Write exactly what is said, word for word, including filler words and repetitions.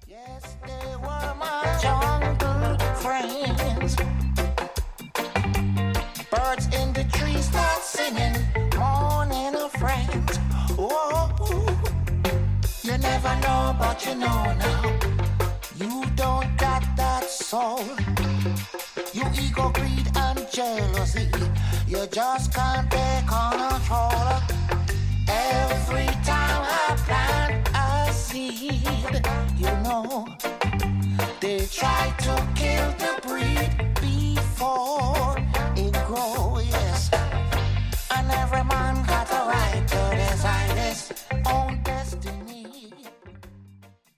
Yes, they were my jungle friends. Birds in the trees not singing, morning of friends. Whoa, you never know, but you know now. You don't got that soul. You ego, greed, and jealousy. You just can't take control. Every time I plant a seed, you know, they try to kill